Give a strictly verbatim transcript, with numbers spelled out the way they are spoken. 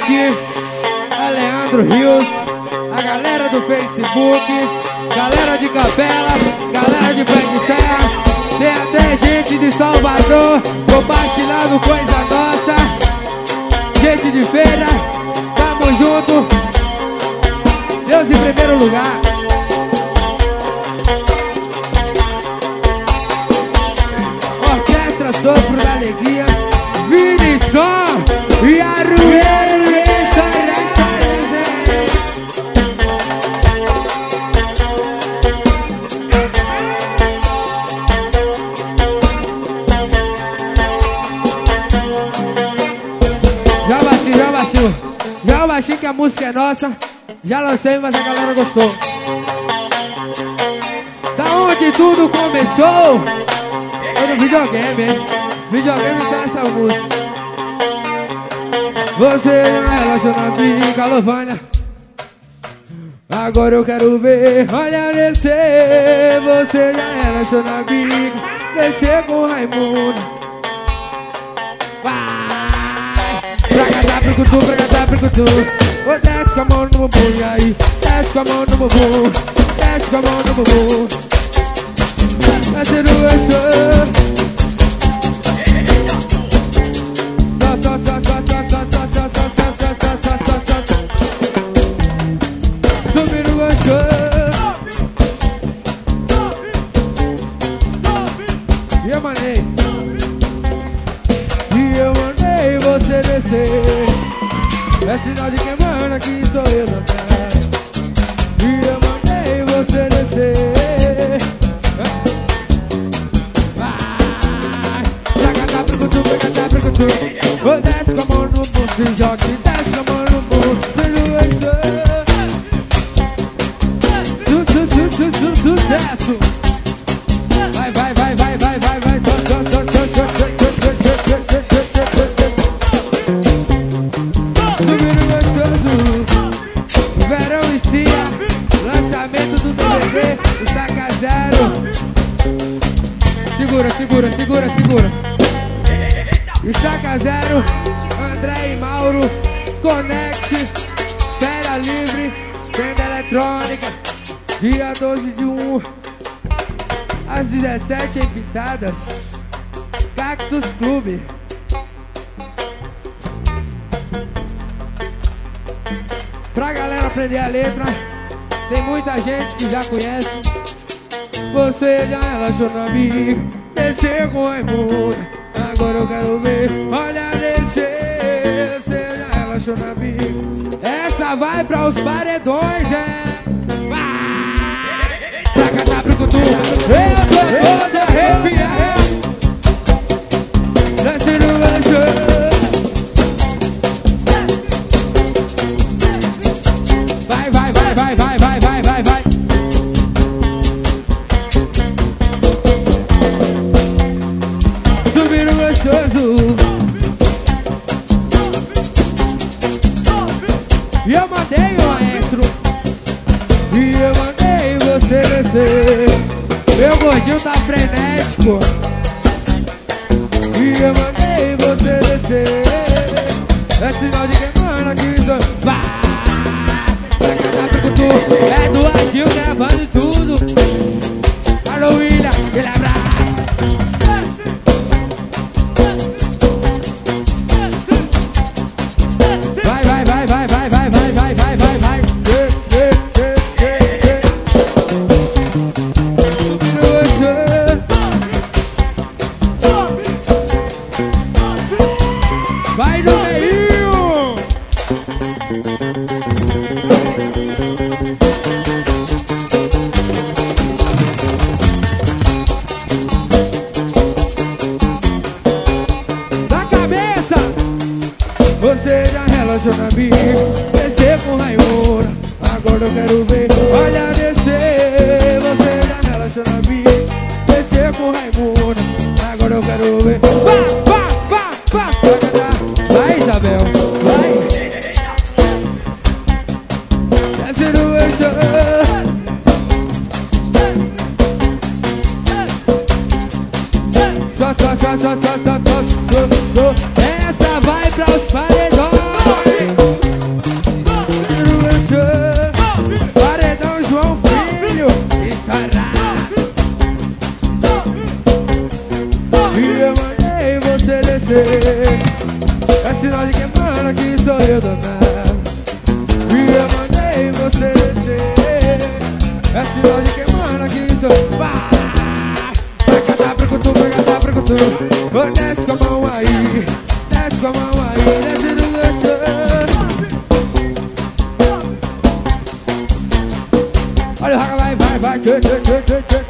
Henrique, a Leandro Rios, a galera do Facebook, galera de Capela, galera de Pé de Serra, tem até gente de Salvador compartilhando coisa nossa, gente de feira, tamo junto, Deus em primeiro lugar. Orquestra Sopro da Alegria, Vini Som e Arueiro. Já baixinho, já baixinho, já baixinho que a música é nossa. Já lancei, mas a galera gostou. Da onde tudo começou? Foi no videogame, hein? Videogame tem essa música. Você relaxa na pica, Lovânia. Agora eu quero ver, olha descer. Você já relaxou na bica, descer com Raimundo. Vai! Pra catar, pro cutu, pra catar, pro cutu. Oh, desce com a mão no bumbum, e aí? Desce com a mão no bumbum, desce com a mão no bumbum. Desce no eixo. Só, só, só, só, só, só, só, só, só, só, só, só, só, só, só. Subir no eixo. E eu mandei. E eu mandei você descer. É sinal de quem manda que sou eu na terra. E eu mandei você descer. Vai, pra catar, pro cutu, pra catar, pro cutu. Oh, desce com a mão no bumbum, se joga, desce com a mão no bumbum. Su, su, su, su, su, sucesso. Vai, vai, vai, vai, vai, vai, vai, só, só, só, só, só, só, só. Segura, segura, segura, segura. Estaca Zero, André e Mauro, Conect, Feira Livre, Tenda Eletrônica, dia doze de um, às dezessete em Pitadas, Cactus Clube. Pra galera aprender a letra, tem muita gente que já conhece. Você já relaxou na bica, descer com Raimundo. Agora eu quero ver, olha descer. Você já relaxou na bica. Essa vai pra os paredões, é. Vai! Pra catar pro cutu, eu tô todo arrepiado. Desce no eixo. Vai, vai, vai, vai, vai, vai, vai, vai, vai. E eu mandei o maestro. E eu mandei você descer. Meu gordinho tá frenético. E eu mandei você descer. É sinal de quem manda que sou. Vai! Pra cantar pro cutu. É do Adil gravando tudo. Alô William, ele abraça. Vai, vai, vai, vai, vai, vai, vai, vai, vai, vai, vai. Vai no meio. Da cabeça. Você já relaxou na bica, descer com Raimundo. Agora eu quero ver, olha descer. Você já relaxou na bica, descer com Raimundo. Agora eu quero ver. Vá, vá, vá, vá. Vai, Isabel, vai. Desce no eixo. Só, só, só, só, só, só, só, só, só. Essa vai pra os paredões. sonho danado. E eu mandei você descer. É sinal de quem manda aqui em São Paulo. Vai catar pra cutu, vai catar pra cutu. Oh, desce com a mão aí, desce com a mão aí, desce no deixa. Olha o raga, vai, vai, vai, tchê, tchê, tchê, tchê, tchê.